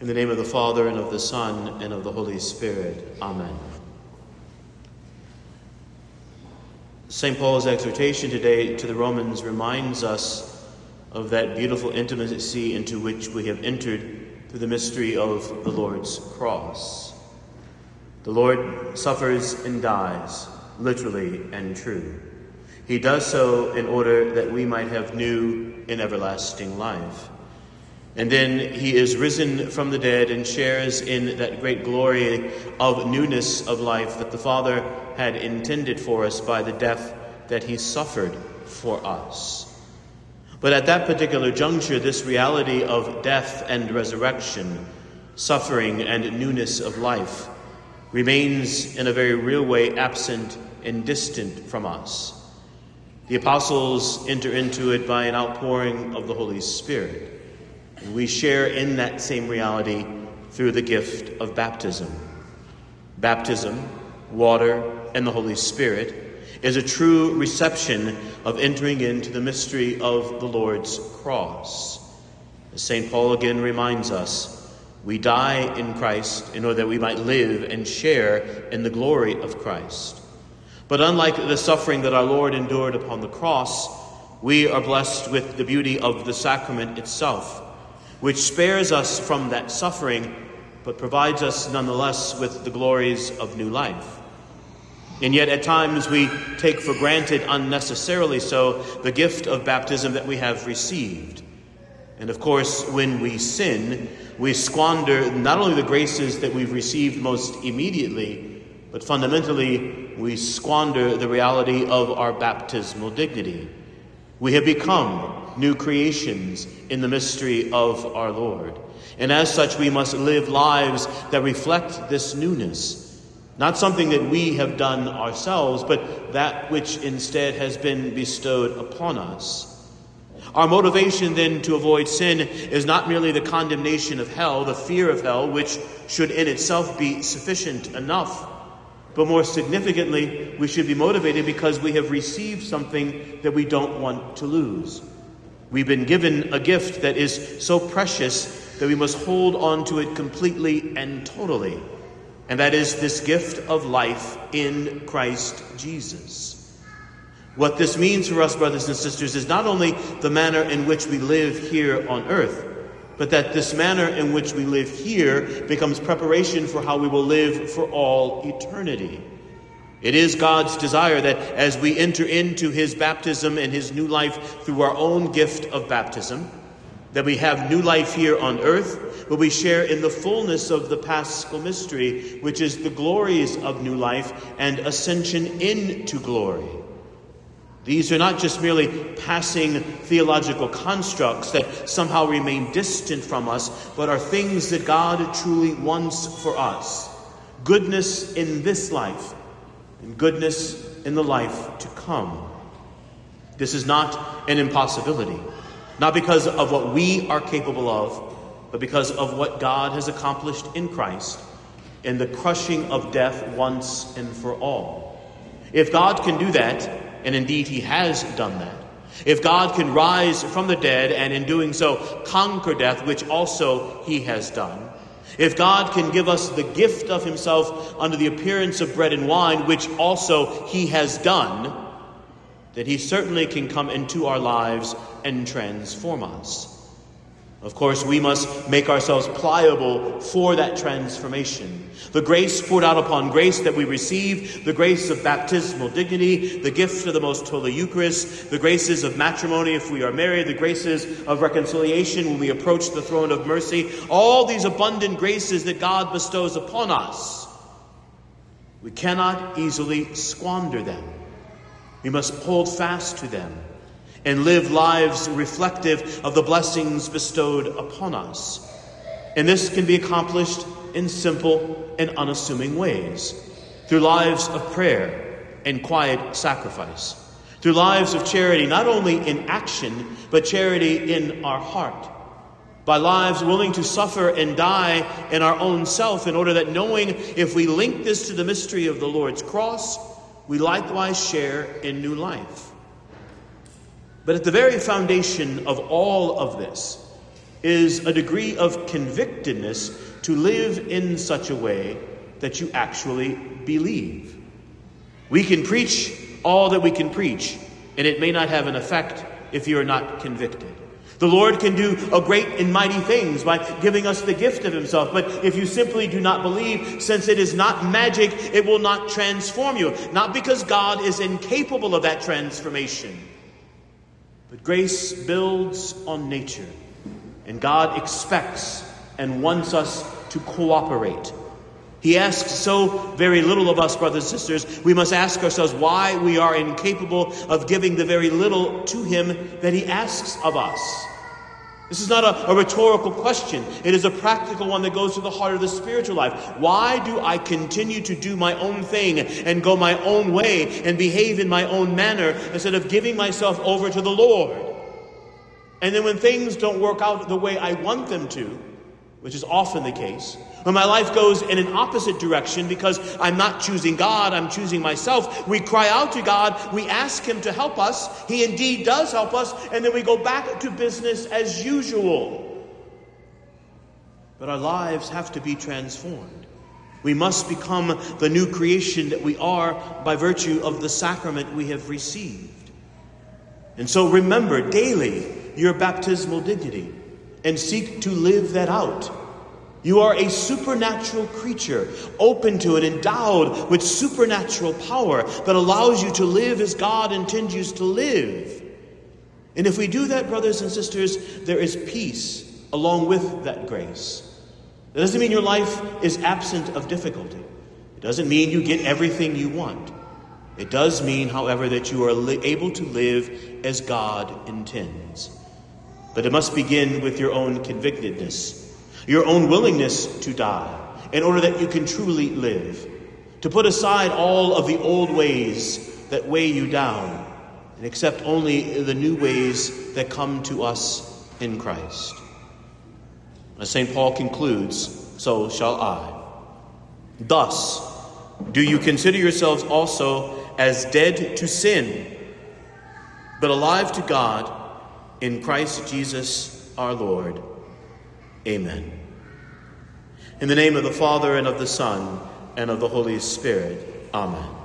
In the name of the Father, and of the Son, and of the Holy Spirit. Amen. St. Paul's exhortation today to the Romans reminds us of that beautiful intimacy into which we have entered through the mystery of the Lord's cross. The Lord suffers and dies, literally and true. He does so in order that we might have new and everlasting life. And then he is risen from the dead and shares in that great glory of newness of life that the Father had intended for us by the death that he suffered for us. But at that particular juncture, this reality of death and resurrection, suffering and newness of life, remains in a very real way absent and distant from us. The apostles enter into it by an outpouring of the Holy Spirit. And we share in that same reality through the gift of baptism. Baptism, water, and the Holy Spirit is a true reception of entering into the mystery of the Lord's cross. As St. Paul again reminds us, we die in Christ in order that we might live and share in the glory of Christ. But unlike the suffering that our Lord endured upon the cross, we are blessed with the beauty of the sacrament itself, which spares us from that suffering, but provides us nonetheless with the glories of new life. And yet at times we take for granted, unnecessarily so, the gift of baptism that we have received. And of course, when we sin, we squander not only the graces that we've received most immediately, but fundamentally we squander the reality of our baptismal dignity. We have become new creations in the mystery of our Lord. And as such, we must live lives that reflect this newness. Not something that we have done ourselves, but that which instead has been bestowed upon us. Our motivation then to avoid sin is not merely the condemnation of hell, the fear of hell, which should in itself be sufficient enough. But more significantly, we should be motivated because we have received something that we don't want to lose. We've been given a gift that is so precious that we must hold on to it completely and totally. And that is this gift of life in Christ Jesus. What this means for us, brothers and sisters, is not only the manner in which we live here on earth, but that this manner in which we live here becomes preparation for how we will live for all eternity. It is God's desire that as we enter into his baptism and his new life through our own gift of baptism, that we have new life here on earth, but we share in the fullness of the Paschal mystery, which is the glories of new life and ascension into glory. These are not just merely passing theological constructs that somehow remain distant from us, but are things that God truly wants for us. Goodness in this life, and goodness in the life to come. This is not an impossibility, not because of what we are capable of, but because of what God has accomplished in Christ in the crushing of death once and for all. If God can do that, and indeed he has done that, if God can rise from the dead and in doing so conquer death, which also he has done, if God can give us the gift of himself under the appearance of bread and wine, which also he has done, then he certainly can come into our lives and transform us. Of course, we must make ourselves pliable for that transformation. The grace poured out upon grace that we receive, the grace of baptismal dignity, the gift of the Most Holy Eucharist, the graces of matrimony if we are married, the graces of reconciliation when we approach the throne of mercy, all these abundant graces that God bestows upon us. We cannot easily squander them. We must hold fast to them and live lives reflective of the blessings bestowed upon us. And this can be accomplished in simple and unassuming ways, through lives of prayer and quiet sacrifice, through lives of charity, not only in action, but charity in our heart, by lives willing to suffer and die in our own self, in order that knowing if we link this to the mystery of the Lord's cross, we likewise share in new life. But at the very foundation of all of this is a degree of convictedness to live in such a way that you actually believe. We can preach all that we can preach, and it may not have an effect if you are not convicted. The Lord can do a great and mighty things by giving us the gift of himself. But if you simply do not believe, since it is not magic, it will not transform you. Not because God is incapable of that transformation. But grace builds on nature. And God expects and wants us to cooperate. He asks so very little of us, brothers and sisters. We must ask ourselves why we are incapable of giving the very little to him that he asks of us. This is not a rhetorical question. It is a practical one that goes to the heart of the spiritual life. Why do I continue to do my own thing and go my own way and behave in my own manner instead of giving myself over to the Lord? And then when things don't work out the way I want them to, which is often the case, when my life goes in an opposite direction because I'm not choosing God, I'm choosing myself, we cry out to God, we ask him to help us, he indeed does help us, and then we go back to business as usual. But our lives have to be transformed. We must become the new creation that we are by virtue of the sacrament we have received. And so remember daily your baptismal dignity and seek to live that out. You are a supernatural creature, open to and endowed with supernatural power that allows you to live as God intends you to live. And if we do that, brothers and sisters, there is peace along with that grace. That doesn't mean your life is absent of difficulty. It doesn't mean you get everything you want. It does mean, however, that you are able to live as God intends. But it must begin with your own convictedness, your own willingness to die, in order that you can truly live. To put aside all of the old ways that weigh you down, and accept only the new ways that come to us in Christ. As St. Paul concludes, so shall I. Thus, do you consider yourselves also as dead to sin, but alive to God in Christ Jesus our Lord. Amen. In the name of the Father, and of the Son, and of the Holy Spirit. Amen.